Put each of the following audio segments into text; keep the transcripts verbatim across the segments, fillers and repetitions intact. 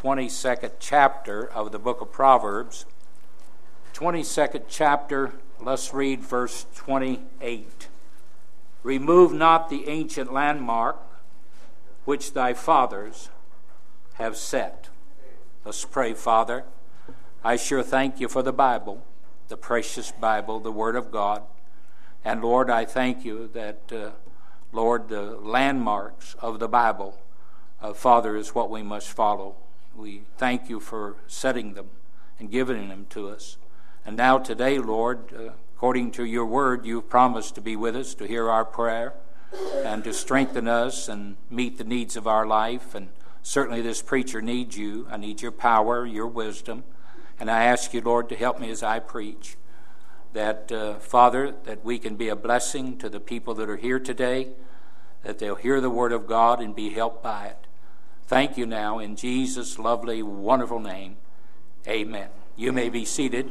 twenty-second chapter of the book of Proverbs. twenty-second chapter, let's read verse twenty-eight. Remove not the ancient landmark which thy fathers have set. Let's pray. Father, I sure thank you for the Bible, the precious Bible, the Word of God. And Lord, I thank you that, uh, Lord, the landmarks of the Bible, uh, Father, is what we must follow. We thank you for setting them and giving them to us. And now today, Lord, uh, according to your word, you've promised to be with us, to hear our prayer, and to strengthen us and meet the needs of our life. And certainly this preacher needs you. I need your power, your wisdom. And I ask you, Lord, to help me as I preach. That, uh, Father, that we can be a blessing to the people that are here today, that they'll hear the word of God and be helped by it. Thank you now in Jesus' lovely, wonderful name. Amen. You may be seated.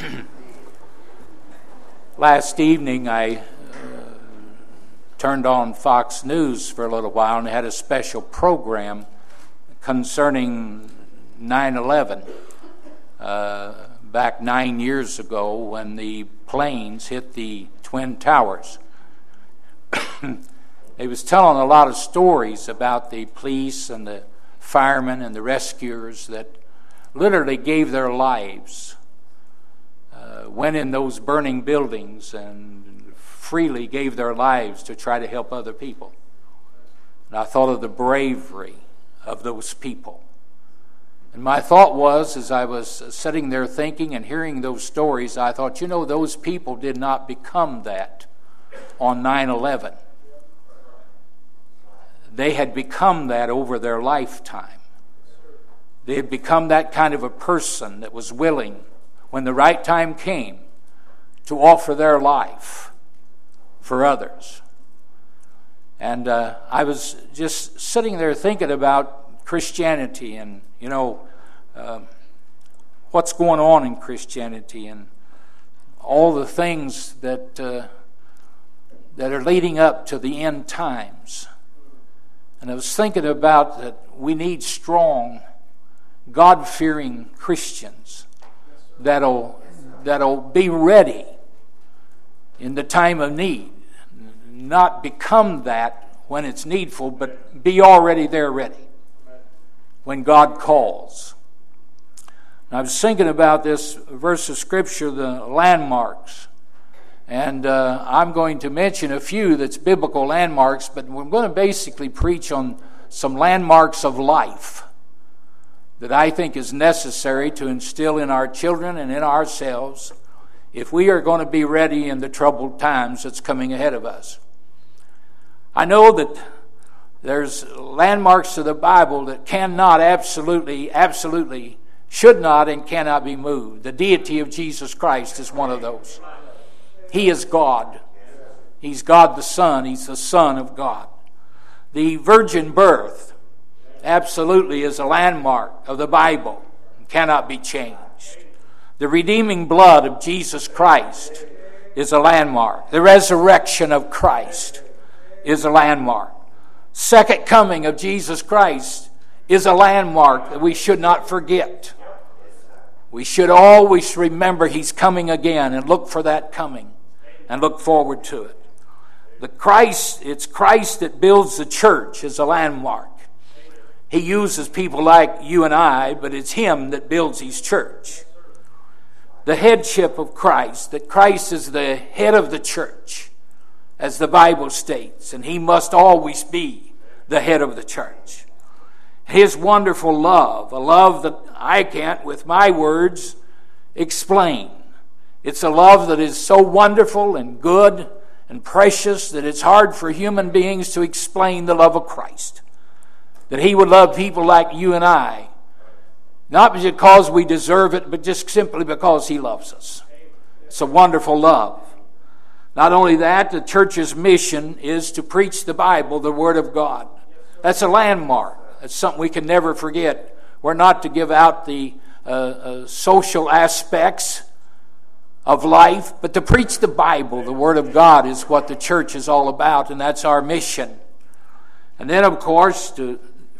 Last evening I uh, turned on Fox News for a little while and had a special program concerning nine eleven. Uh, back nine years ago when the planes hit the Twin Towers. They was telling a lot of stories about the police and the firemen and the rescuers that literally gave their lives, uh, went in those burning buildings and freely gave their lives to try to help other people. And I thought of the bravery of those people. And my thought was, as I was sitting there thinking and hearing those stories, I thought, you know, those people did not become that on nine eleven. They had become that over their lifetime. They had become that kind of a person that was willing, when the right time came, to offer their life for others. And uh, I was just sitting there thinking about Christianity and, you know, uh, what's going on in Christianity and all the things that uh, that are leading up to the end times. And I was thinking about that we need strong, God-fearing Christians that'll that'll be ready in the time of need. Not become that when it's needful, but be already there ready when God calls. And I was thinking about this verse of Scripture, the landmarks. And uh, I'm going to mention a few that's biblical landmarks, but we're going to basically preach on some landmarks of life that I think is necessary to instill in our children and in ourselves if we are going to be ready in the troubled times that's coming ahead of us. I know that there's landmarks of the Bible that cannot absolutely, absolutely, should not and cannot be moved. The deity of Jesus Christ is one of those. He is God. He's God the Son. He's the Son of God. The virgin birth absolutely is a landmark of the Bible. It cannot be changed. The redeeming blood of Jesus Christ is a landmark. The resurrection of Christ is a landmark. Second coming of Jesus Christ is a landmark that we should not forget. We should always remember He's coming again and look for that coming and look forward to it. The Christ, it's Christ that builds the church is a landmark. He uses people like you and I, but it's Him that builds His church. The headship of Christ, that Christ is the head of the church, as the Bible states, and He must always be the head of the church. His wonderful love, a love that I can't, with my words, explain. It's a love that is so wonderful and good and precious that it's hard for human beings to explain the love of Christ. That He would love people like you and I, not because we deserve it, but just simply because He loves us. It's a wonderful love. Not only that, the church's mission is to preach the Bible, the Word of God. That's a landmark. That's something we can never forget. We're not to give out the uh, uh, social aspects of life, but to preach the Bible, the Word of God, is what the church is all about, and that's our mission. And then, of course, to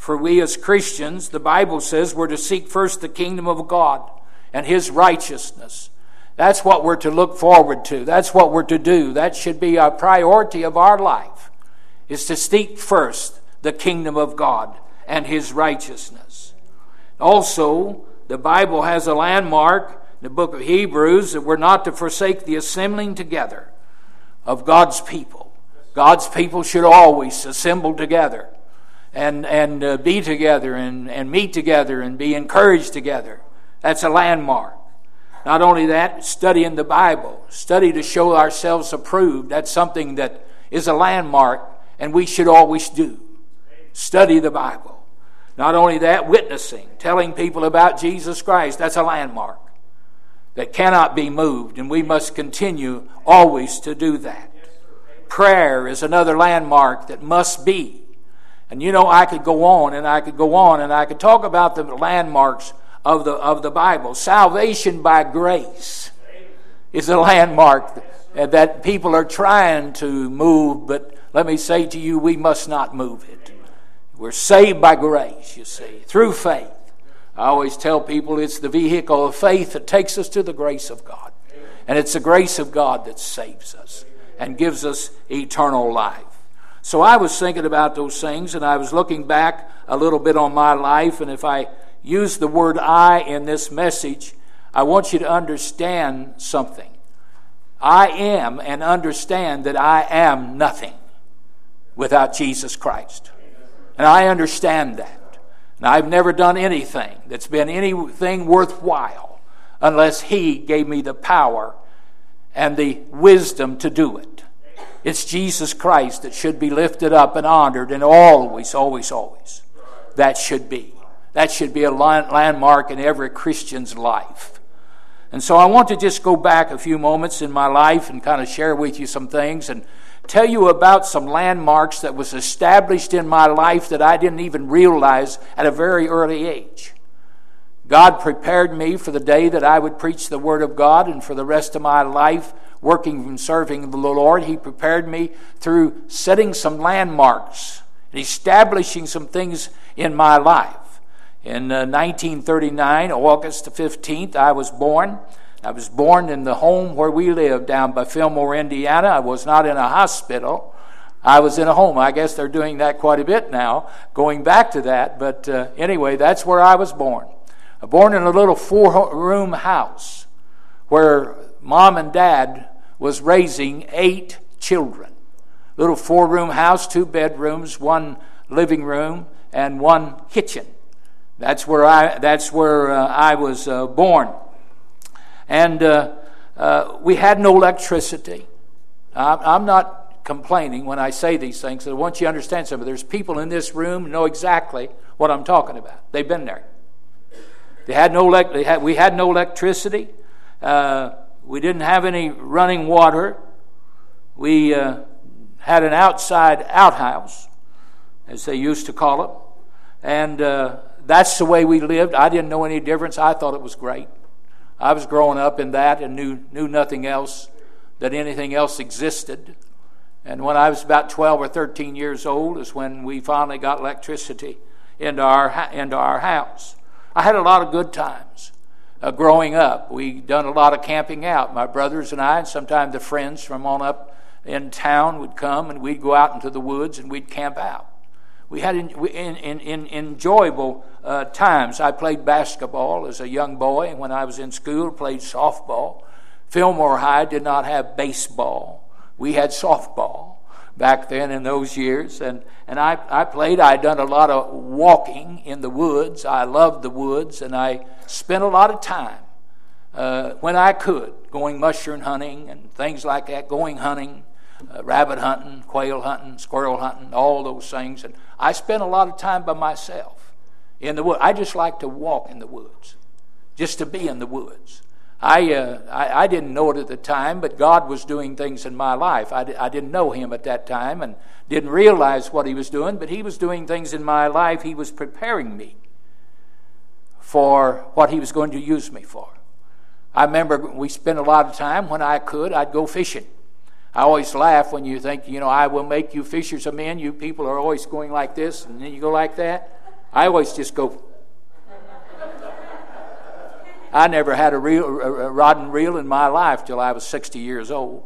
For we as Christians, the Bible says we're to seek first the kingdom of God and His righteousness. That's what we're to look forward to. That's what we're to do. That should be a priority of our life, is to seek first the kingdom of God and His righteousness. Also, the Bible has a landmark in the book of Hebrews that we're not to forsake the assembling together of God's people. God's people should always assemble together and, and uh, be together and, and meet together and be encouraged together. That's a landmark. Not only that, studying the Bible, study to show ourselves approved. That's something that is a landmark, and we should always do. Study the Bible. Not only that, witnessing, telling people about Jesus Christ. That's a landmark that cannot be moved, and we must continue always to do that. Prayer is another landmark that must be. And you know, I could go on and I could go on and I could talk about the landmarks of the of the Bible. Salvation by grace is a landmark that people are trying to move, but let me say to you, we must not move it. We're saved by grace, you see, through faith. I always tell people it's the vehicle of faith that takes us to the grace of God. And it's the grace of God that saves us and gives us eternal life. So I was thinking about those things, and I was looking back a little bit on my life, and if I use the word I in this message, I want you to understand something. I am, and understand that I am nothing without Jesus Christ. And I understand that. And I've never done anything that's been anything worthwhile unless He gave me the power and the wisdom to do it. It's Jesus Christ that should be lifted up and honored, and always, always, always. That should be. That should be a landmark in every Christian's life. And so I want to just go back a few moments in my life and kind of share with you some things and tell you about some landmarks that was established in my life that I didn't even realize at a very early age. God prepared me for the day that I would preach the Word of God, and for the rest of my life working and serving the Lord, He prepared me through setting some landmarks and establishing some things in my life. In uh, nineteen thirty-nine, August the fifteenth, I was born. I was born in the home where we lived down by Fillmore, Indiana. I was not in a hospital. I was in a home. I guess they're doing that quite a bit now, going back to that. But uh, anyway, that's where I was born. I was born in a little four-room house where Mom and Dad was raising eight children. Little four-room house, two bedrooms, one living room, and one kitchen. That's where I. That's where uh, I was uh, born, and uh, uh, we had no electricity. I'm, I'm not complaining when I say these things. I want you to understand something. There's people in this room who know exactly what I'm talking about. They've been there. They had no. They had, we had no electricity. Uh, we didn't have any running water. We uh, had an outside outhouse, as they used to call it, and. Uh, That's the way we lived. I didn't know any difference. I thought it was great. I was growing up in that and knew knew nothing else, that anything else existed. And when I was about twelve or thirteen years old is when we finally got electricity into our into our house. I had a lot of good times uh, growing up. We done a lot of camping out. My brothers and I, and sometimes the friends from on up in town would come, and we'd go out into the woods and we'd camp out. We had in, in, in, in enjoyable uh, times. I played basketball as a young boy, and when I was in school, played softball. Fillmore High did not have baseball. We had softball back then in those years, and, and I, I played. I'd done a lot of walking in the woods. I loved the woods, and I spent a lot of time uh, when I could, going mushroom hunting and things like that, going hunting. Uh, rabbit hunting, quail hunting, squirrel hunting, all those things. And I spent a lot of time by myself in the woods. I just like to walk in the woods, just to be in the woods. I, uh, I I didn't know it at the time, but God was doing things in my life. I, I didn't know Him at that time and didn't realize what He was doing, but He was doing things in my life. He was preparing me for what He was going to use me for. I remember we spent a lot of time, when I could, I'd go fishing. I always laugh when you think, you know, I will make you fishers of men. You people are always going like this, and then you go like that. I always just go. I never had a, reel, a rod and reel in my life till I was sixty years old.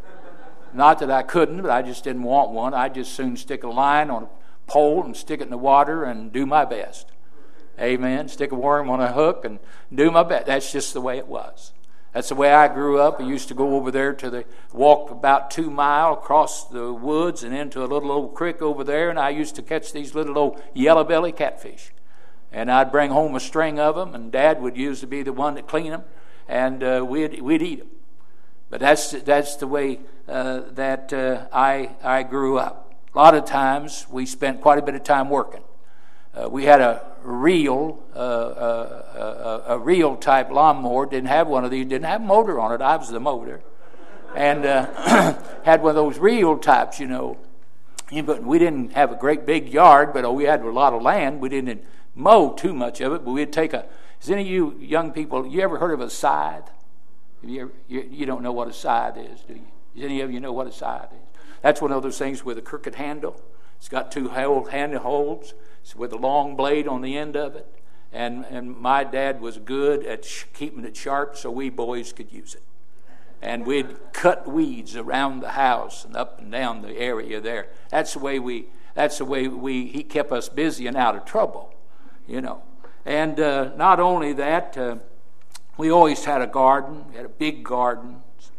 Not that I couldn't, but I just didn't want one. I'd just soon stick a line on a pole and stick it in the water and do my best. Amen. Stick a worm on a hook and do my best. That's just the way it was. That's the way I grew up. I used to go over there to the, walk about two miles across the woods and into a little old creek over there, and I used to catch these little old yellow belly catfish. And I'd bring home a string of them, and Dad would usually be the one to clean them, and uh, we'd we'd eat them. But that's that's the way uh, that uh, I I grew up. A lot of times we spent quite a bit of time working. Uh, we had a reel, uh, uh, a, a reel type lawnmower. Didn't have one of these. Didn't have a motor on it. I was the motor, and uh, had one of those reel types, you know. But we didn't have a great big yard, but we had a lot of land. We didn't mow too much of it, but we'd take a. Has any of you young people, you ever heard of a scythe? Have you, ever, you, you don't know what a scythe is, do you? Does any of you know what a scythe is? That's one of those things with a crooked handle. It's got two handle holds. It's with a long blade on the end of it. And and my dad was good at sh- keeping it sharp so we boys could use it. And we'd cut weeds around the house and up and down the area there. That's the way we. That's the way we. He kept us busy and out of trouble. You know, and uh, not only that, uh, we always had a garden. We had a big garden.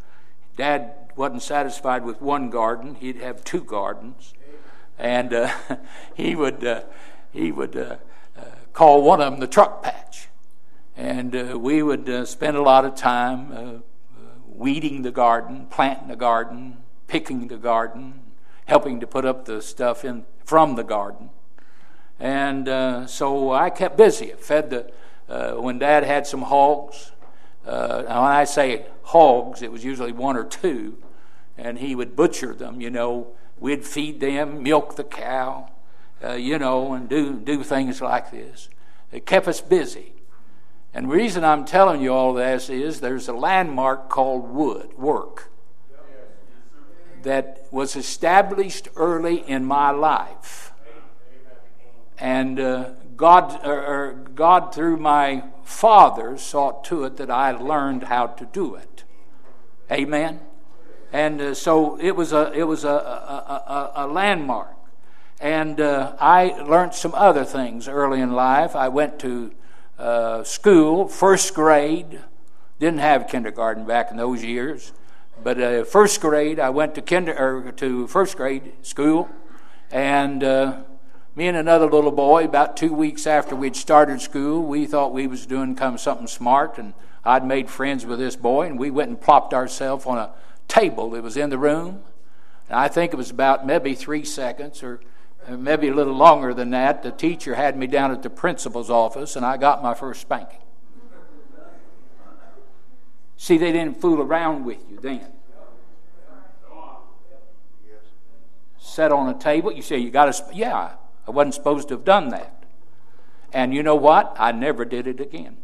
Dad wasn't satisfied with one garden; he'd have two gardens, and uh, he would uh, he would uh, uh, call one of them the truck patch, and uh, we would uh, spend a lot of time uh, uh, weeding the garden, planting the garden, picking the garden, helping to put up the stuff in from the garden. And uh, so I kept busy. I fed the uh, when Dad had some hogs. Uh, when I say hogs, it was usually one or two, and he would butcher them. You know, we'd feed them, milk the cow, uh, you know, and do do things like this. It kept us busy. And the reason I'm telling you all this is there's a landmark called wood work that was established early in my life. And uh, God, or, or God, through my father, saw to it that I learned how to do it. Amen. And uh, so it was a it was a a, a, a landmark. And uh, I learned some other things early in life. I went to uh, school, first grade. Didn't have kindergarten back in those years, but uh, first grade I went to kinder or to first grade school, and. Uh, Me and another little boy, about two weeks after we'd started school, we thought we was doing come something smart, and I'd made friends with this boy, and we went and plopped ourselves on a table that was in the room. And I think it was about maybe three seconds, or maybe a little longer than that. The teacher had me down at the principal's office, and I got my first spanking. See, they didn't fool around with you then. Sat on a table. You say, you got to, yeah. I wasn't supposed to have done that. And you know what? I never did it again.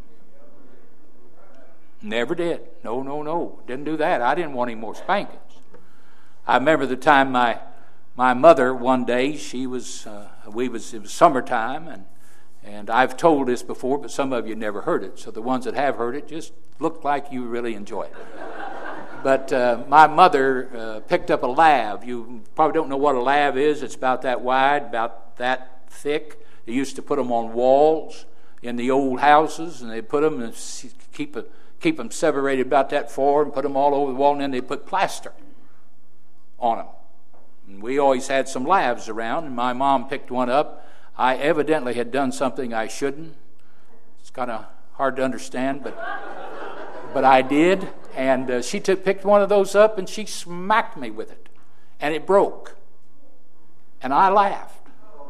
Never did. No, no, no. Didn't do that. I didn't want any more spankings. I remember the time my my mother one day, she was, uh, we was, it was summertime, and, and I've told this before, but some of you never heard it. So the ones that have heard it just look like you really enjoy it. But uh, my mother uh, picked up a lav. You probably don't know what a lav is. It's about that wide, about that thick. They used to put them on walls in the old houses, and they put them and keep a, keep them separated about that far and put them all over the wall, and then they put plaster on them. And we always had some lavs around, and my mom picked one up. I evidently had done something I shouldn't. It's kind of hard to understand, but but I did. And uh, she took, picked one of those up, and she smacked me with it. And it broke. And I laughed.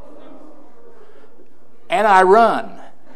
And I run.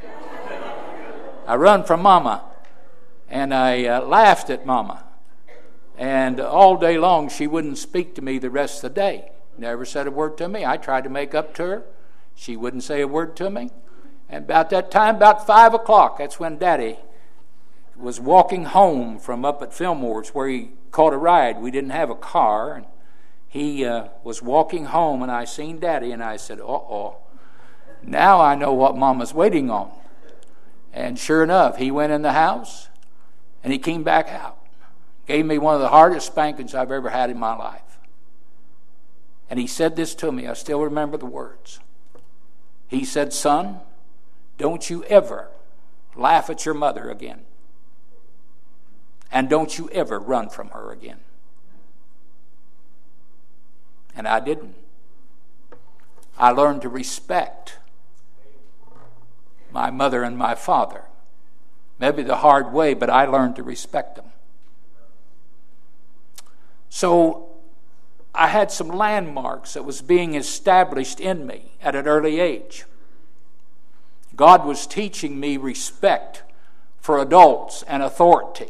I run from Mama. And I uh, laughed at Mama. And all day long, she wouldn't speak to me the rest of the day. Never said a word to me. I tried to make up to her. She wouldn't say a word to me. And about that time, about five o'clock, that's when Daddy was walking home from up at Fillmore's where he caught a ride. We didn't have a car. And he uh, was walking home, and I seen Daddy, and I said, uh-oh. Now I know what Mama's waiting on. And sure enough, he went in the house and he came back out. Gave me one of the hardest spankings I've ever had in my life. And he said this to me. I still remember the words. He said, "Son, don't you ever laugh at your mother again. And don't you ever run from her again." And I didn't. I learned to respect my mother and my father. Maybe the hard way, but I learned to respect them. So I had some landmarks that was being established in me at an early age. God was teaching me respect for adults and authority.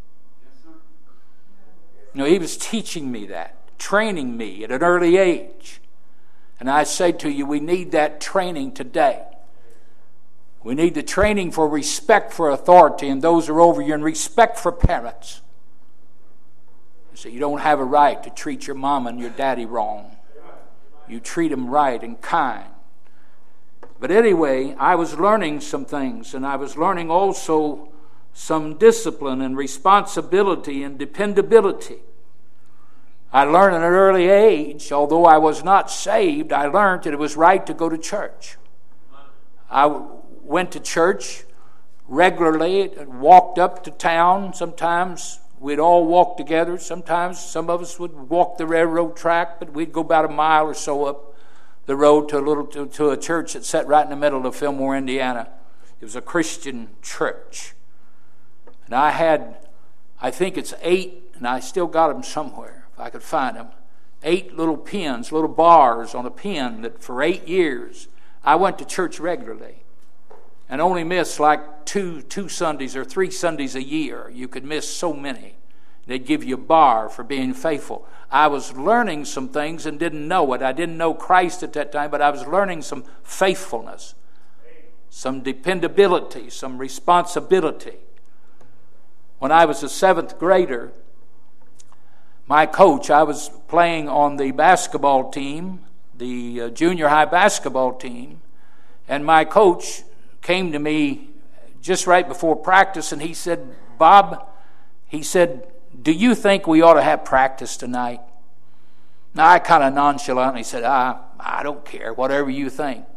You know, he was teaching me that, training me at an early age. And I say to you, we need that training today. We need the training for respect for authority and those who are over you, and respect for parents. So you don't have a right to treat your mom and your daddy wrong. You treat them right and kind. But anyway, I was learning some things, and I was learning also some discipline and responsibility and dependability. I learned at an early age, although I was not saved, I learned that it was right to go to church. I went to church regularly and walked up to town. Sometimes we'd all walk together. Sometimes some of us would walk the railroad track, but we'd go about a mile or so up the road to a little to, to a church that sat right in the middle of Fillmore, Indiana. It was a Christian church. And I had, I think it's eight, and I still got them somewhere, if I could find them, eight little pins, little bars on a pin that for eight years I went to church regularly and only missed like two two Sundays or three Sundays a year. You could miss so many. They'd give you a bar for being faithful. I was learning some things and didn't know it. I didn't know Christ at that time, but I was learning some faithfulness, some dependability, some responsibility. When I was a seventh grader, my coach, I was playing on the basketball team, the uh, junior high basketball team, and my coach came to me just right before practice, and he said, "Bob," he said, "do you think we ought to have practice tonight?" Now, I kind of nonchalantly said, I, I don't care, whatever you think.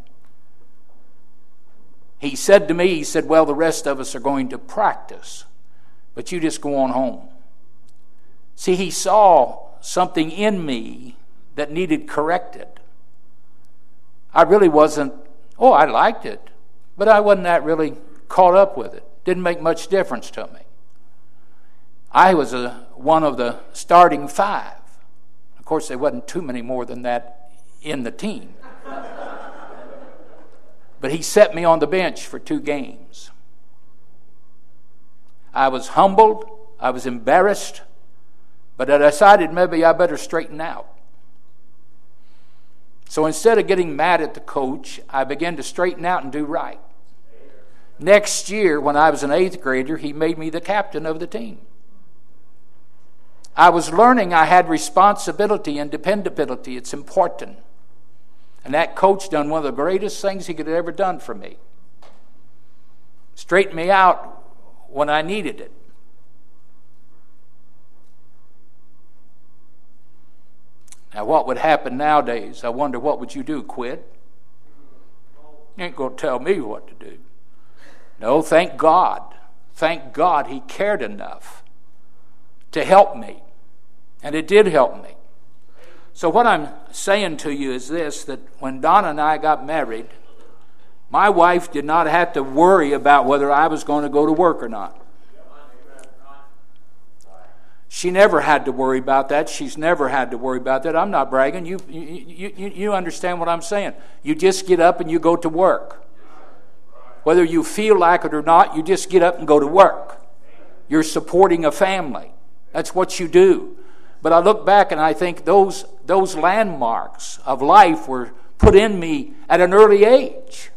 He said to me, he said, "Well, the rest of us are going to practice, but you just go on home." See, he saw something in me that needed corrected. I really wasn't, oh, I liked it, but I wasn't that really caught up with it. Didn't make much difference to me. I was a, one of the starting five. Of course, there wasn't too many more than that in the team. But he set me on the bench for two games. I was humbled. I was embarrassed. But I decided maybe I better straighten out. So instead of getting mad at the coach, I began to straighten out and do right. Next year, when I was an eighth grader, he made me the captain of the team. I was learning I had responsibility and dependability. It's important. And that coach done one of the greatest things he could have ever done for me. Straightened me out when I needed it. Now, what would happen nowadays? I wonder, what would you do? Quit? You ain't going to tell me what to do. No, thank God. Thank God he cared enough to help me. And it did help me. So what I'm saying to you is this, that when Donna and I got married, my wife did not have to worry about whether I was going to go to work or not. She never had to worry about that. She's never had to worry about that. I'm not bragging. You, you, you, you understand what I'm saying. You just get up and you go to work. Whether you feel like it or not, you just get up and go to work. You're supporting a family. That's what you do. But I look back and I think those, those landmarks of life were put in me at an early age.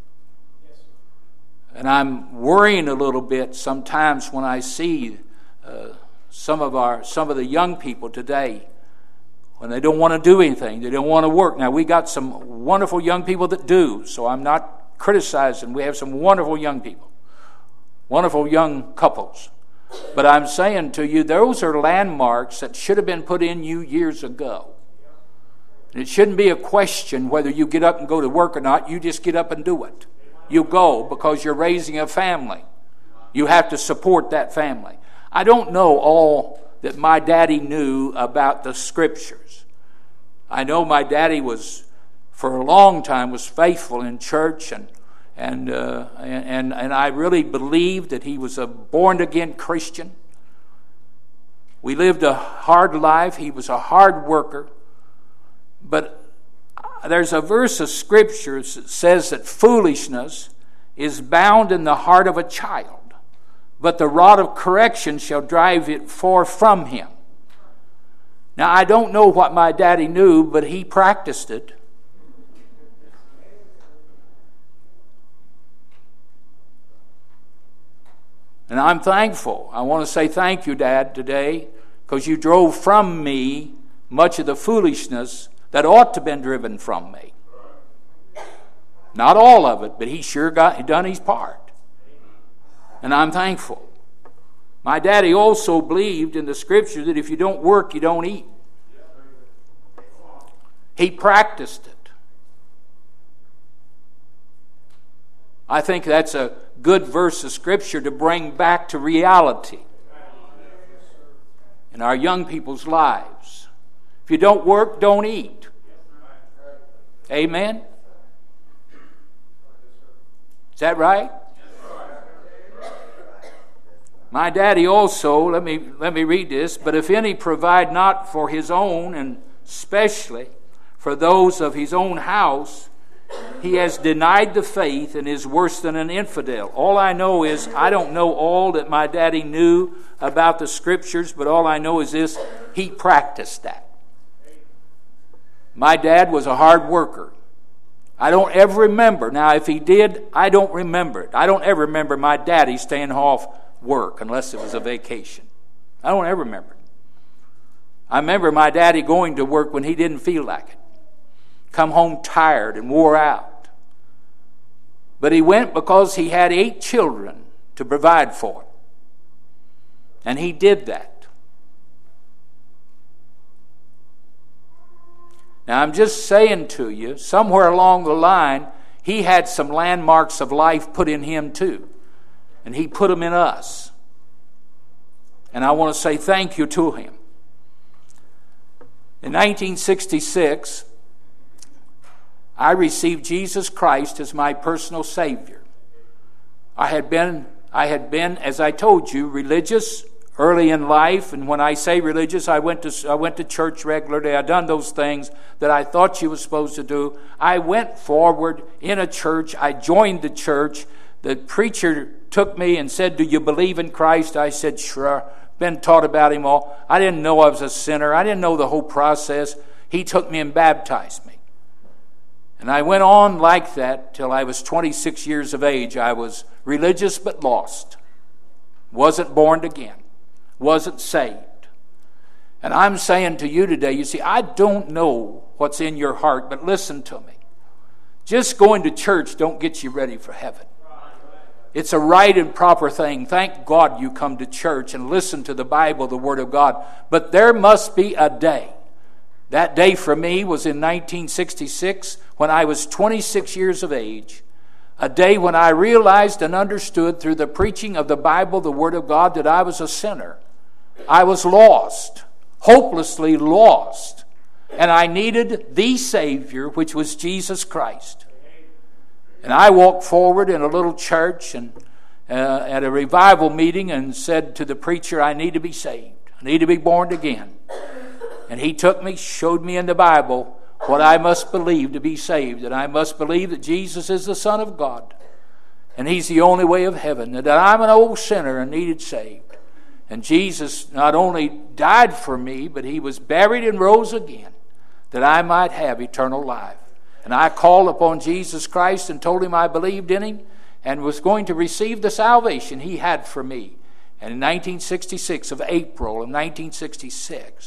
And I'm worrying a little bit sometimes when I see uh, some of our some of the young people today, when they don't want to do anything. They don't want to work. Now, we got some wonderful young people that do, so I'm not criticizing. We have some wonderful young people, wonderful young couples. But I'm saying to you, those are landmarks that should have been put in you years ago. And it shouldn't be a question whether you get up and go to work or not. You just get up and do it. You go because you're raising a family. You have to support that family. I don't know all that my daddy knew about the Scriptures. I know my daddy was, for a long time, was faithful in church, and and uh, and and I really believed that he was a born-again Christian. We lived a hard life. He was a hard worker. But there's a verse of Scripture that says that foolishness is bound in the heart of a child, but the rod of correction shall drive it far from him. Now, I don't know what my daddy knew, but he practiced it. And I'm thankful. I want to say thank you, Dad, today, because you drove from me much of the foolishness that ought to have been driven from me. Not all of it, but he sure got he done his part. And I'm thankful. My daddy also believed in the Scripture that if you don't work, you don't eat. He practiced it. I think that's a good verse of Scripture to bring back to reality in our young people's lives. If you don't work, don't eat. Amen? Is that right? My daddy also, let me let me read this, but if any provide not for his own, and especially for those of his own house, he has denied the faith and is worse than an infidel. All I know is, I don't know all that my daddy knew about the Scriptures, but all I know is this: he practiced that. My dad was a hard worker. I don't ever remember. Now, if he did, I don't remember it. I don't ever remember my daddy staying off work unless it was a vacation. I don't ever remember it. I remember my daddy going to work when he didn't feel like it. Come home tired and wore out. But he went because he had eight children to provide for. And he did that. Now, I'm just saying to you, somewhere along the line, he had some landmarks of life put in him too. And he put them in us. And I want to say thank you to him. In nineteen sixty-six, I received Jesus Christ as my personal Savior. I had been, I had been, as I told you, religious early in life, and when I say religious, I went to I went to church regularly. I'd done those things that I thought you were supposed to do. I went forward in a church. I joined the church. The preacher took me and said, "Do you believe in Christ?" I said, "Sure." Been taught about him all. I didn't know I was a sinner. I didn't know the whole process. He took me and baptized me. And I went on like that till I was twenty-six years of age. I was religious but lost. Wasn't born again. Wasn't saved. And I'm saying to you today, you see, I don't know what's in your heart, but listen to me. Just going to church don't get you ready for heaven. It's a right and proper thing. Thank God you come to church and listen to the Bible, the Word of God. But there must be a day. That day for me was in nineteen sixty-six when I was twenty-six years of age. A day when I realized and understood through the preaching of the Bible, the Word of God, that I was a sinner. I was lost, hopelessly lost. And I needed the Savior, which was Jesus Christ. And I walked forward in a little church and uh, at a revival meeting and said to the preacher, I need to be saved. I need to be born again. And he took me, showed me in the Bible what I must believe to be saved. And I must believe that Jesus is the Son of God. And He's the only way of heaven. And that I'm an old sinner and needed saved. And Jesus not only died for me, but He was buried and rose again, that I might have eternal life. And I called upon Jesus Christ and told Him I believed in Him and was going to receive the salvation He had for me. And in nineteen sixty-six, of April of nineteen sixty-six,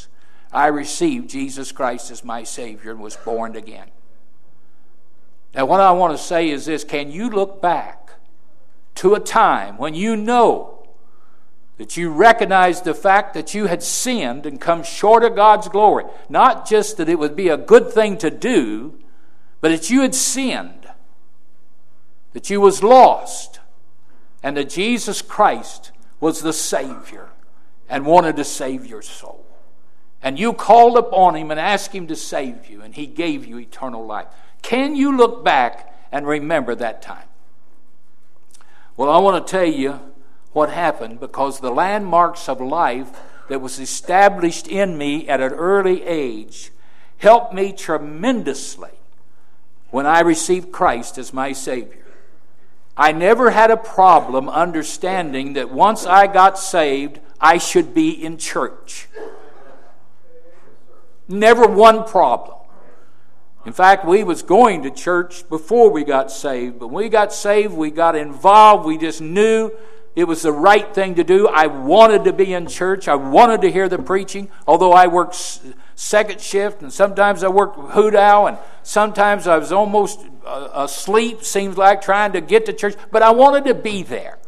I received Jesus Christ as my Savior and was born again. Now, what I want to say is this: can you look back to a time when you know that you recognized the fact that you had sinned and come short of God's glory? Not just that it would be a good thing to do, but that you had sinned, that you was lost, and that Jesus Christ was the Savior and wanted to save your soul. And you called upon Him and asked Him to save you, and He gave you eternal life. Can you look back and remember that time? Well, I want to tell you what happened, because the landmarks of life that was established in me at an early age helped me tremendously when I received Christ as my Savior. I never had a problem understanding that once I got saved, I should be in church. Never one problem. In fact, we was going to church before we got saved. But when we got saved, we got involved. We just knew it was the right thing to do. I wanted to be in church. I wanted to hear the preaching. Although I worked second shift, and sometimes I worked hoot owl, and sometimes I was almost uh, asleep, seems like, trying to get to church. But I wanted to be there.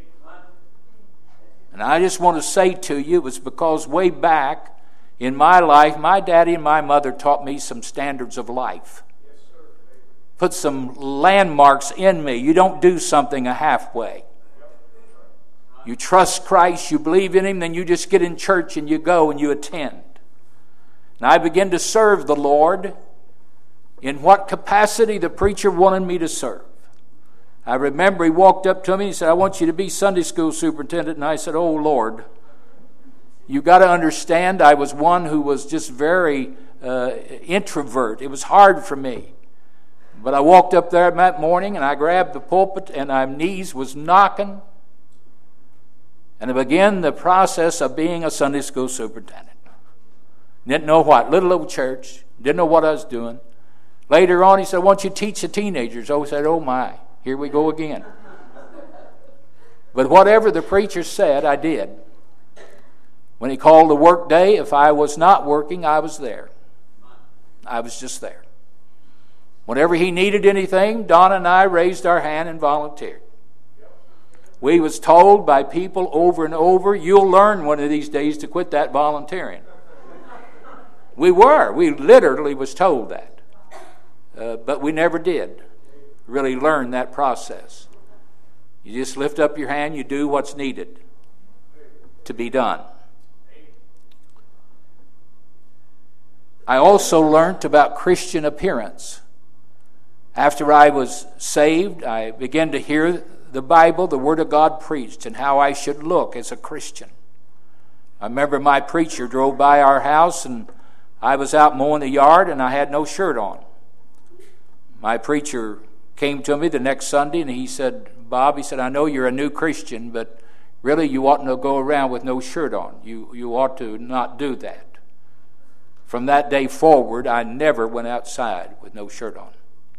And I just want to say to you, it was because way back in my life, my daddy and my mother taught me some standards of life. Put some landmarks in me. You don't do something a halfway. You trust Christ, you believe in Him, then you just get in church and you go and you attend. And I began to serve the Lord in what capacity the preacher wanted me to serve. I remember he walked up to me and he said, "I want you to be Sunday school superintendent." And I said, "Oh, Lord, you got to understand, I was one who was just very uh, introvert. It was hard for me. But I walked up there that morning and I grabbed the pulpit and my knees was knocking. And I began the process of being a Sunday school superintendent. Didn't know what. Little old church. Didn't know what I was doing. Later on, he said, "I want you to teach the teenagers." I said, "Oh my, here we go again." But whatever the preacher said, I did. When he called the work day, if I was not working, I was there. I was just there. Whenever he needed anything, Donna and I raised our hand and volunteered. We was told by people over and over, "You'll learn one of these days to quit that volunteering." We were. We literally was told that. Uh, but we never did really learn that process. You just lift up your hand, you do what's needed to be done. I also learned about Christian appearance. After I was saved, I began to hear the Bible, the Word of God preached, and how I should look as a Christian. I remember my preacher drove by our house, and I was out mowing the yard, and I had no shirt on. My preacher came to me the next Sunday, and he said, "Bob," he said, "I know you're a new Christian, but really you oughtn't to go around with no shirt on. You, you ought to not do that." From that day forward, I never went outside with no shirt on.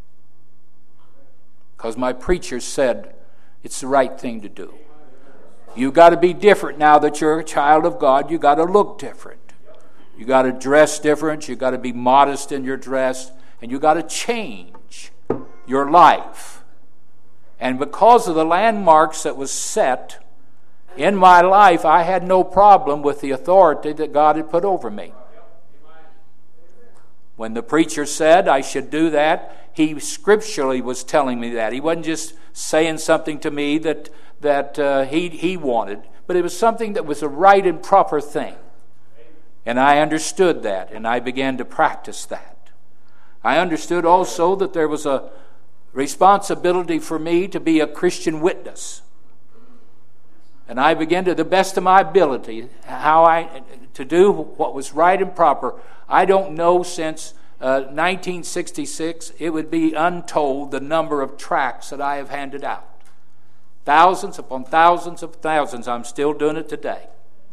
Because my preacher said it's the right thing to do. You got to be different now that you're a child of God. You got to look different. You got to dress different. You got to be modest in your dress. And you got to change your life. And because of the landmarks that was set in my life, I had no problem with the authority that God had put over me. When the preacher said I should do that, he scripturally was telling me that. He wasn't just saying something to me that that uh, he he wanted, but it was something that was a right and proper thing. And I understood that, and I began to practice that. I understood also that there was a responsibility for me to be a Christian witness. And I began to the best of my ability how I to do what was right and proper. I don't know since uh, nineteen sixty-six, it would be untold the number of tracts that I have handed out. Thousands upon thousands of thousands. I'm still doing it today.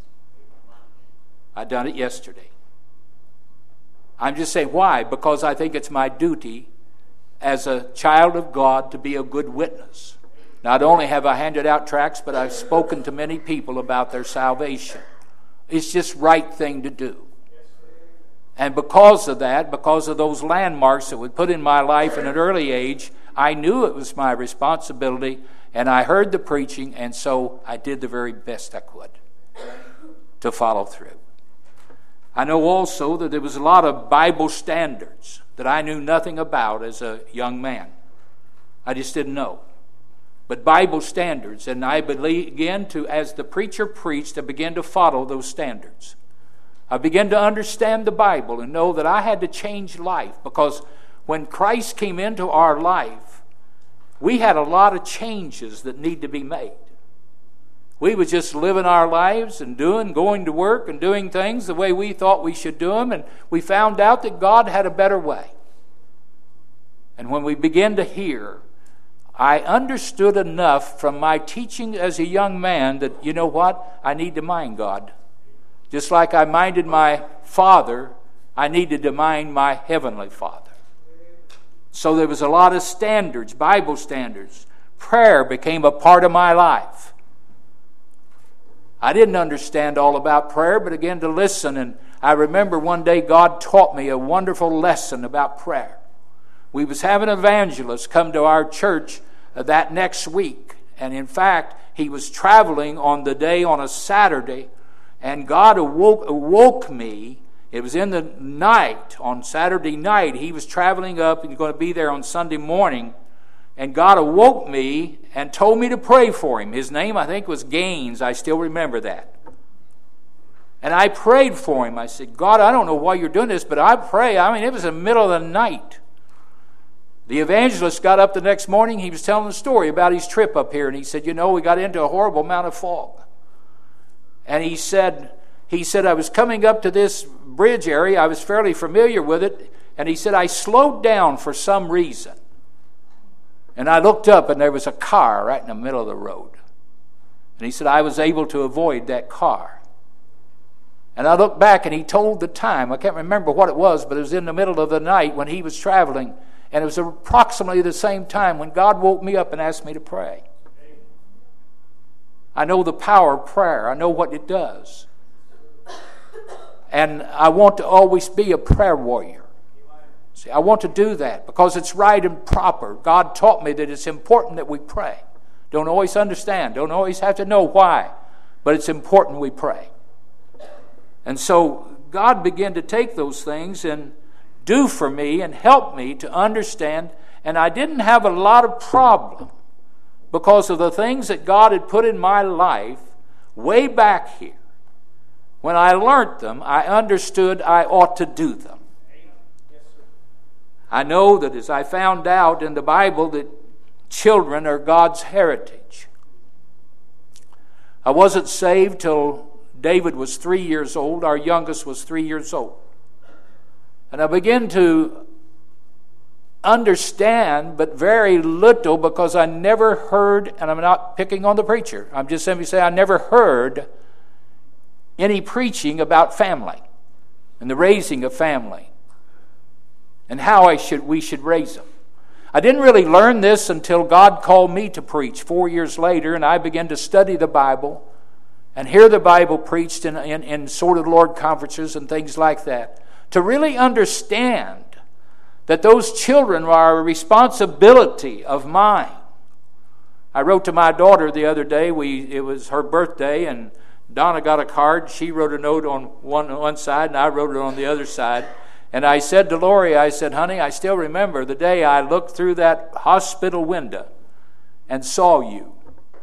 I done it yesterday. I'm just saying why? Because I think it's my duty as a child of God to be a good witness. Not only have I handed out tracts, but I've spoken to many people about their salvation. It's just right thing to do. And because of that, because of those landmarks that were put in my life at an early age, I knew it was my responsibility, and I heard the preaching, and so I did the very best I could to follow through. I know also that there was a lot of Bible standards that I knew nothing about as a young man. I just didn't know. But Bible standards, and I began to, as the preacher preached, I began to follow those standards. I began to understand the Bible and know that I had to change life, because when Christ came into our life, we had a lot of changes that need to be made. We were just living our lives and doing, going to work and doing things the way we thought we should do them, and we found out that God had a better way. And when we began to hear, I understood enough from my teaching as a young man that, you know what, I need to mind God. Just like I minded my Father, I needed to mind my Heavenly Father. So there was a lot of standards, Bible standards. Prayer became a part of my life. I didn't understand all about prayer, but began to listen. And I remember one day God taught me a wonderful lesson about prayer. We was having an evangelist come to our church that next week. And in fact, he was traveling on the day on a Saturday. And God awoke, awoke me. It was in the night, on Saturday night. He was traveling up and he was going to be there on Sunday morning. And God awoke me and told me to pray for him. His name, I think, was Gaines. I still remember that. And I prayed for him. I said, God, I don't know why you're doing this, but I pray. I mean, it was the middle of the night. The evangelist got up the next morning. He was telling a story about his trip up here. And he said, you know, we got into a horrible amount of fog. And he said, he said, I was coming up to this bridge area. I was fairly familiar with it. And he said, I slowed down for some reason. And I looked up and there was a car right in the middle of the road. And he said, I was able to avoid that car. And I looked back and he told the time. I can't remember what it was, but it was in the middle of the night when he was traveling. And it was approximately the same time when God woke me up and asked me to pray. I know the power of prayer. I know what it does. And I want to always be a prayer warrior. See, I want to do that because it's right and proper. God taught me that it's important that we pray. Don't always understand. Don't always have to know why. But it's important we pray. And so God began to take those things and do for me and help me to understand. And I didn't have a lot of problem because of the things that God had put in my life way back here. When I learned them, I understood I ought to do them. I know that as I found out in the Bible that children are God's heritage. I wasn't saved till David was three years old. Our youngest was three years old. And I began to understand, but very little, because I never heard, and I'm not picking on the preacher, I'm just simply saying I never heard any preaching about family and the raising of family and how I should we should raise them. I didn't really learn this until God called me to preach four years later, and I began to study the Bible and hear the Bible preached in, in, in Sword of the Lord conferences and things like that, to really understand that those children are a responsibility of mine. I wrote to my daughter the other day. We it was her birthday, and Donna got a card. She wrote a note on one, one side, and I wrote it on the other side. And I said to Lori, I said, honey, I still remember the day I looked through that hospital window and saw you.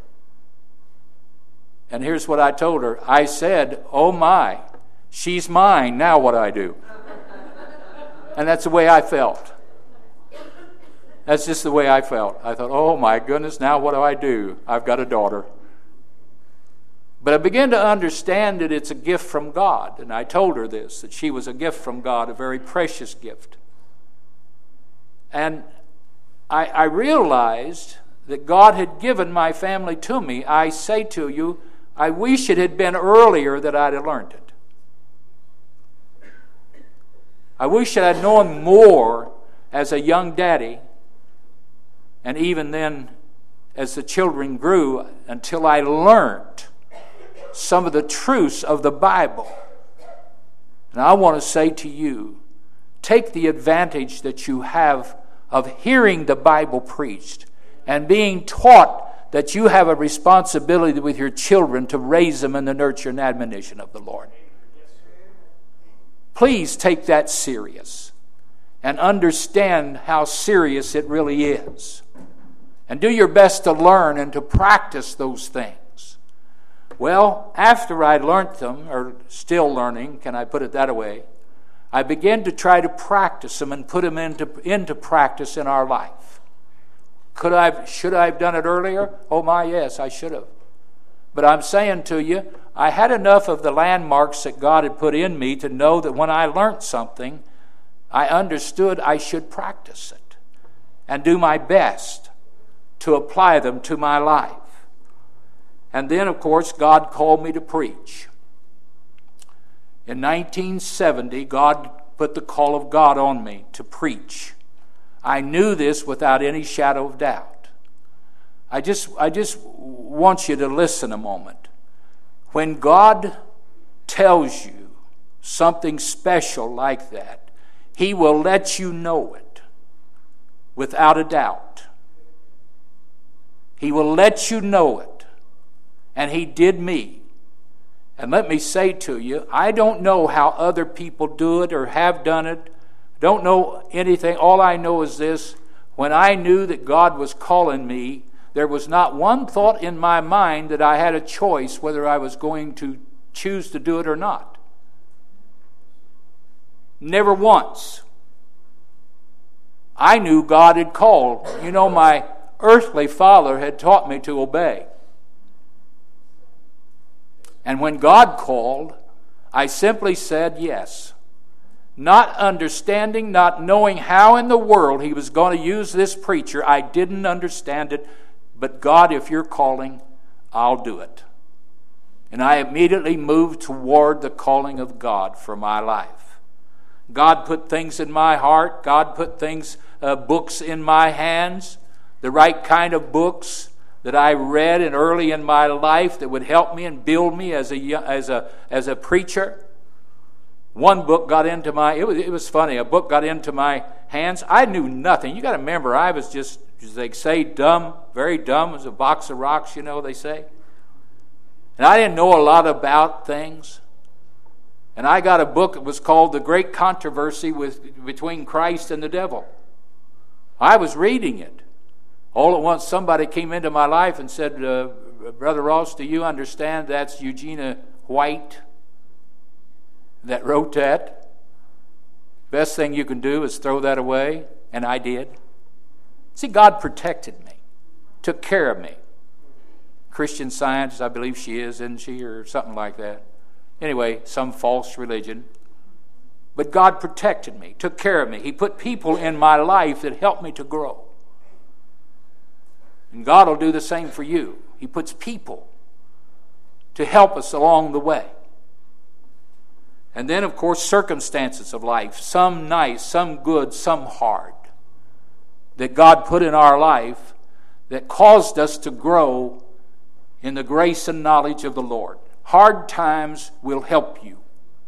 And here's what I told her. I said, oh my, she's mine. Now what do I do? And that's the way I felt. That's just the way I felt. I thought, oh my goodness, now what do I do? I've got a daughter. But I began to understand that it's a gift from God. And I told her this, that she was a gift from God, a very precious gift. And I, I realized that God had given my family to me. I say to you, I wish it had been earlier that I'd have learned it. I wish I had known more as a young daddy, and even then as the children grew, until I learned some of the truths of the Bible. And I want to say to you, take the advantage that you have of hearing the Bible preached and being taught that you have a responsibility with your children to raise them in the nurture and admonition of the Lord. Please take that serious and understand how serious it really is. And do your best to learn and to practice those things. Well, after I learned them, or still learning, can I put it that way, I began to try to practice them and put them into, into practice in our life. Could I, should I have done it earlier? Oh my, yes, I should have. But I'm saying to you, I had enough of the landmarks that God had put in me to know that when I learned something, I understood I should practice it and do my best to apply them to my life. And then, of course, God called me to preach. In nineteen seventy, God put the call of God on me to preach. I knew this without any shadow of doubt. I just, I just want you to listen a moment. When God tells you something special like that, He will let you know it without a doubt. He will let you know it. And He did me. And let me say to you, I don't know how other people do it or have done it. Don't know anything. All I know is this. When I knew that God was calling me, there was not one thought in my mind that I had a choice whether I was going to choose to do it or not. Never once. I knew God had called. You know, my earthly father had taught me to obey. And when God called, I simply said yes. Not understanding, not knowing how in the world He was going to use this preacher. I didn't understand it. But God, if you're calling, I'll do it. And I immediately moved toward the calling of God for my life. God put things in my heart. God put things, uh, books in my hands. The right kind of books that I read and early in my life that would help me and build me as a as a as a preacher. One book got into my it was it was funny. A book got into my hands. I knew nothing. You got to remember, I was just, as they say, dumb, very dumb as a box of rocks. You know they say, and I didn't know a lot about things. And I got a book that was called "The Great Controversy with Between Christ and the Devil." I was reading it. All at once, somebody came into my life and said, uh, Brother Ross, do you understand that's Eugenia White that wrote that? Best thing you can do is throw that away. And I did. See, God protected me, took care of me. Christian Science, I believe she is, isn't she, or something like that. Anyway, some false religion. But God protected me, took care of me. He put people in my life that helped me to grow. And God will do the same for you. He puts people to help us along the way. And then, of course, circumstances of life, some nice, some good, some hard, that God put in our life that caused us to grow in the grace and knowledge of the Lord. Hard times will help you.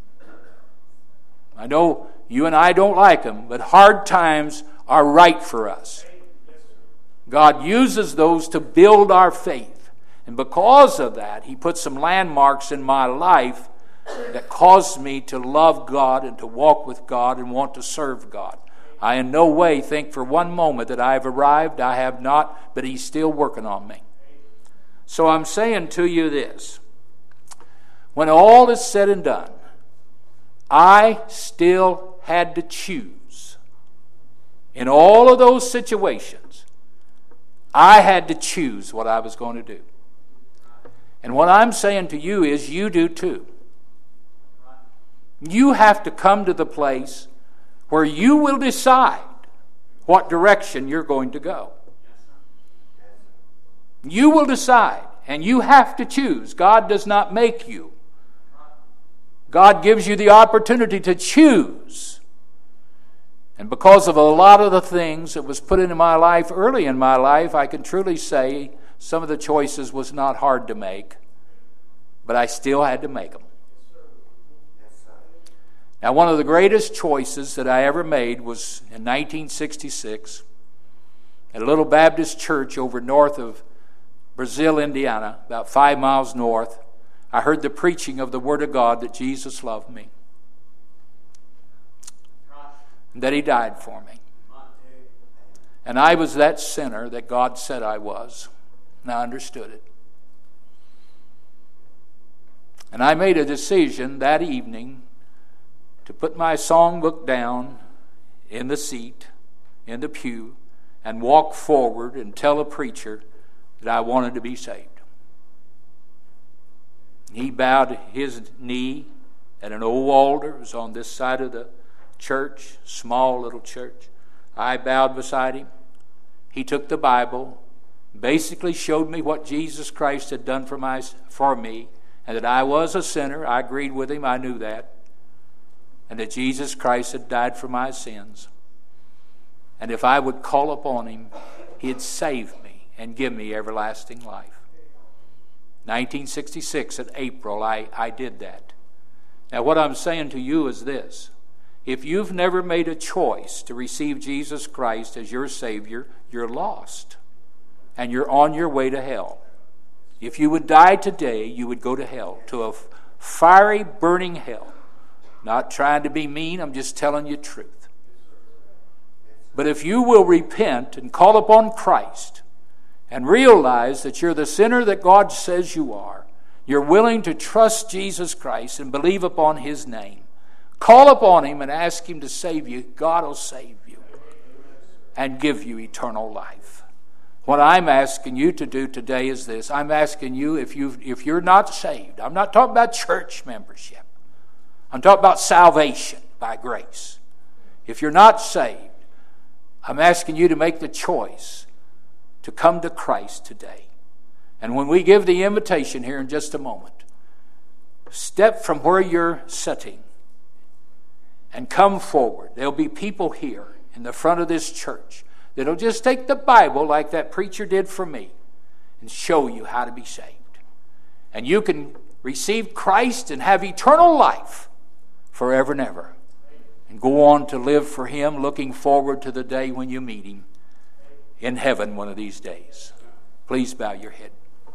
I know you and I don't like them, but hard times are right for us. God uses those to build our faith. And because of that, He put some landmarks in my life that caused me to love God and to walk with God and want to serve God. I in no way think for one moment that I have arrived. I have not, but He's still working on me. So I'm saying to you this. When all is said and done, I still had to choose. In all of those situations, I had to choose what I was going to do. And what I'm saying to you is you do too. You have to come to the place where you will decide what direction you're going to go. You will decide, and you have to choose. God does not make you. God gives you the opportunity to choose. And because of a lot of the things that was put into my life early in my life, I can truly say some of the choices was not hard to make, but I still had to make them. Now, one of the greatest choices that I ever made was in nineteen sixty-six at a little Baptist church over north of Brazil, Indiana, about five miles north. I heard the preaching of the Word of God that Jesus loved me and that He died for me. And I was that sinner that God said I was, and I understood it. And I made a decision that evening to put my songbook down in the seat, in the pew, and walk forward and tell a preacher that I wanted to be saved. He bowed his knee at an old altar. It was on this side of the church, small little church. I bowed beside him. He took the Bible, basically showed me what Jesus Christ had done for my for me, and that I was a sinner. I agreed with him. I knew that. And that Jesus Christ had died for my sins. And if I would call upon Him, He'd save me and give me everlasting life. nineteen sixty-six, in April, I, I did that. Now, what I'm saying to you is this. If you've never made a choice to receive Jesus Christ as your Savior, you're lost. And you're on your way to hell. If you would die today, you would go to hell, to a fiery, burning hell. Not trying to be mean, I'm just telling you truth. But if you will repent and call upon Christ and realize that you're the sinner that God says you are, you're willing to trust Jesus Christ and believe upon His name, call upon Him and ask Him to save you, God will save you and give you eternal life. What I'm asking you to do today is this. I'm asking you, if you if you're not saved, I'm not talking about church membership. I'm talking about salvation by grace. If you're not saved, I'm asking you to make the choice to come to Christ today. And when we give the invitation here in just a moment, step from where you're sitting and come forward. There'll be people here in the front of this church that'll just take the Bible like that preacher did for me and show you how to be saved. And you can receive Christ and have eternal life forever and ever. And go on to live for Him, looking forward to the day when you meet Him in heaven one of these days. Please bow your head.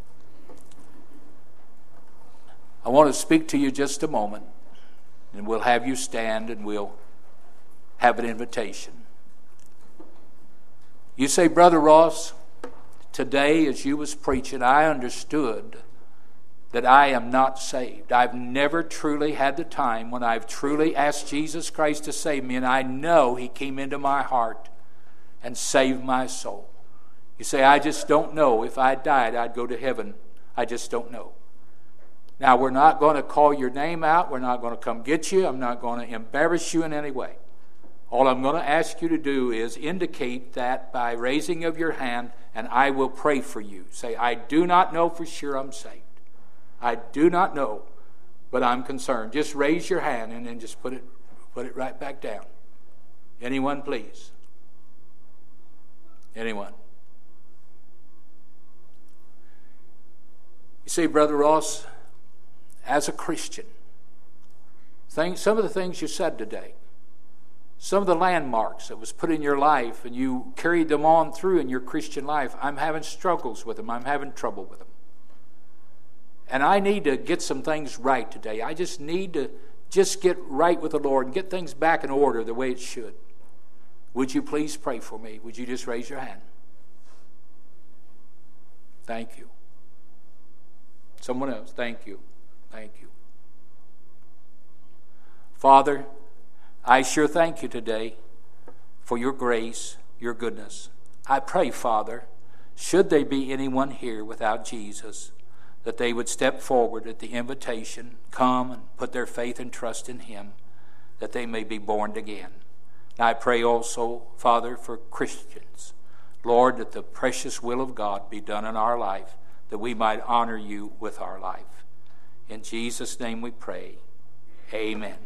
I want to speak to you just a moment, and we'll have you stand and we'll have an invitation. You say, Brother Ross, today as you was preaching, I understood that I am not saved. I've never truly had the time when I've truly asked Jesus Christ to save me, and I know He came into my heart and saved my soul. You say, I just don't know. If I died, I'd go to heaven. I just don't know. Now, we're not going to call your name out. We're not going to come get you. I'm not going to embarrass you in any way. All I'm going to ask you to do is indicate that by raising of your hand, and I will pray for you. Say, I do not know for sure I'm saved. I do not know, but I'm concerned. Just raise your hand and then just put it put it right back down. Anyone, please? Anyone? You see, Brother Ross, as a Christian, think, some of the things you said today, some of the landmarks that was put in your life and you carried them on through in your Christian life, I'm having struggles with them. I'm having trouble with them. And I need to get some things right today. I just need to just get right with the Lord and get things back in order the way it should. Would you please pray for me? Would you just raise your hand? Thank you. Someone else, thank you. Thank you. Father, I sure thank you today for your grace, your goodness. I pray, Father, should there be anyone here without Jesus, that they would step forward at the invitation, come and put their faith and trust in Him, that they may be born again. And I pray also, Father, for Christians, Lord, that the precious will of God be done in our life, that we might honor you with our life. In Jesus' name we pray. Amen.